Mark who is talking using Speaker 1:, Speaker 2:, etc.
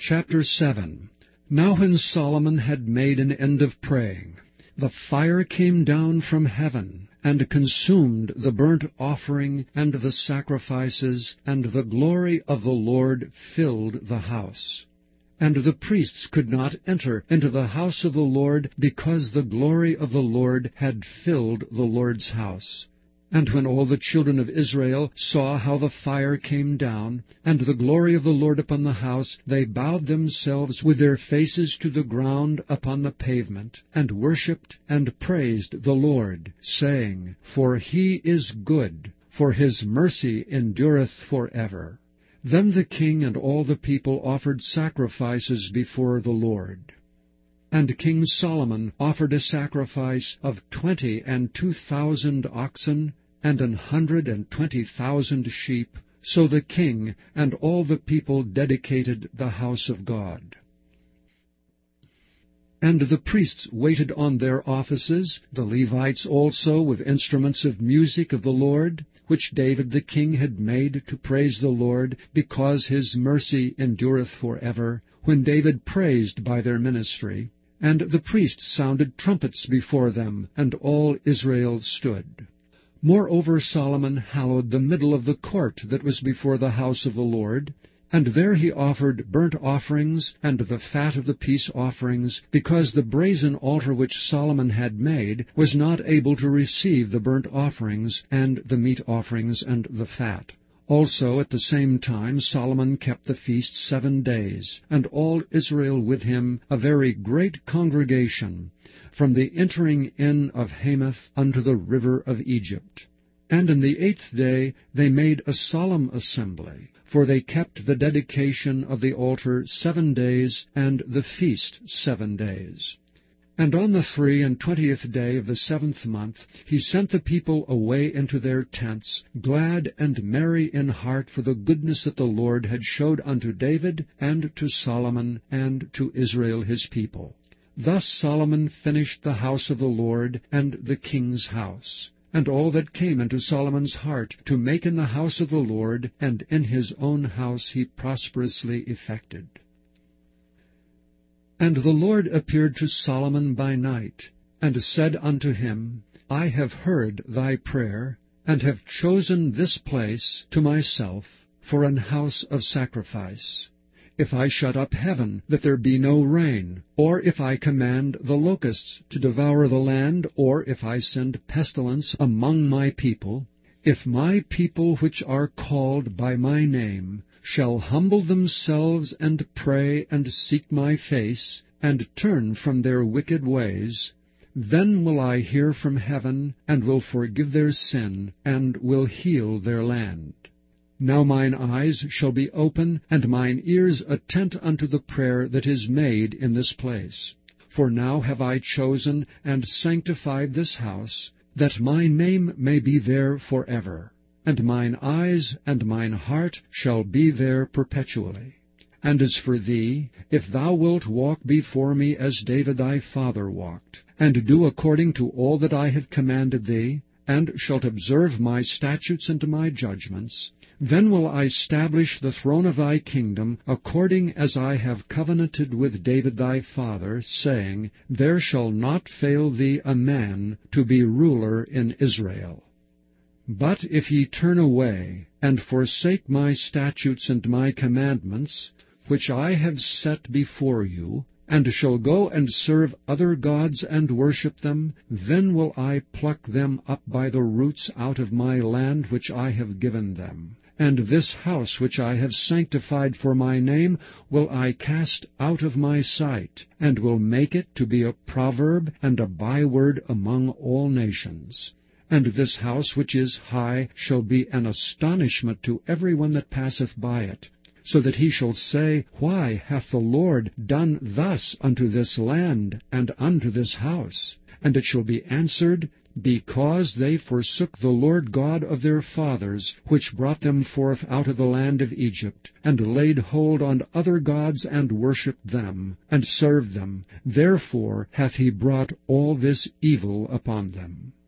Speaker 1: Chapter 7. Now when Solomon had made an end of praying, the fire came down from heaven, and consumed the burnt offering and the sacrifices, and the glory of the Lord filled the house. And the priests could not enter into the house of the Lord, because the glory of the Lord had filled the Lord's house. And when all the children of Israel saw how the fire came down, and the glory of the Lord upon the house, they bowed themselves with their faces to the ground upon the pavement, and worshipped and praised the Lord, saying, For he is good, for his mercy endureth forever. Then the king and all the people offered sacrifices before the Lord. And King Solomon offered a sacrifice of 22,000 oxen, and 120,000 sheep. So the king and all the people dedicated the house of God. And the priests waited on their offices, the Levites also with instruments of music of the Lord, which David the king had made to praise the Lord, because his mercy endureth forever, when David praised by their ministry. And the priests sounded trumpets before them, and all Israel stood. Moreover Solomon hallowed the middle of the court that was before the house of the Lord, and there he offered burnt offerings and the fat of the peace offerings, because the brazen altar which Solomon had made was not able to receive the burnt offerings and the meat offerings and the fat. Also at the same time Solomon kept the feast 7 days, and all Israel with him, a very great congregation, from the entering in of Hamath unto the river of Egypt. And in the 8th day they made a solemn assembly, for they kept the dedication of the altar 7 days, and the feast 7 days. And on the 23rd day of the 7th month he sent the people away into their tents, glad and merry in heart for the goodness that the Lord had showed unto David, and to Solomon, and to Israel his people. Thus Solomon finished the house of the Lord, and the king's house, and all that came into Solomon's heart to make in the house of the Lord, and in his own house he prosperously effected. And the Lord appeared to Solomon by night, and said unto him, I have heard thy prayer, and have chosen this place to myself for an house of sacrifice. If I shut up heaven, that there be no rain, or if I command the locusts to devour the land, or if I send pestilence among my people, if my people which are called by my name shall humble themselves, and pray, and seek my face, and turn from their wicked ways, then will I hear from heaven, and will forgive their sin, and will heal their land. Now mine eyes shall be open, and mine ears attent unto the prayer that is made in this place. For now have I chosen and sanctified this house, that my name may be there forever. And mine eyes and mine heart shall be there perpetually. And as for thee, if thou wilt walk before me as David thy father walked, and do according to all that I have commanded thee, and shalt observe my statutes and my judgments, then will I establish the throne of thy kingdom, according as I have covenanted with David thy father, saying, There shall not fail thee a man to be ruler in Israel. But if ye turn away, and forsake my statutes and my commandments, which I have set before you, and shall go and serve other gods and worship them, then will I pluck them up by the roots out of my land which I have given them. And this house which I have sanctified for my name will I cast out of my sight, and will make it to be a proverb and a byword among all nations. And this house which is high shall be an astonishment to every one that passeth by it, so that he shall say, Why hath the Lord done thus unto this land and unto this house? And it shall be answered, Because they forsook the Lord God of their fathers, which brought them forth out of the land of Egypt, and laid hold on other gods, and worshipped them, and served them. Therefore hath he brought all this evil upon them.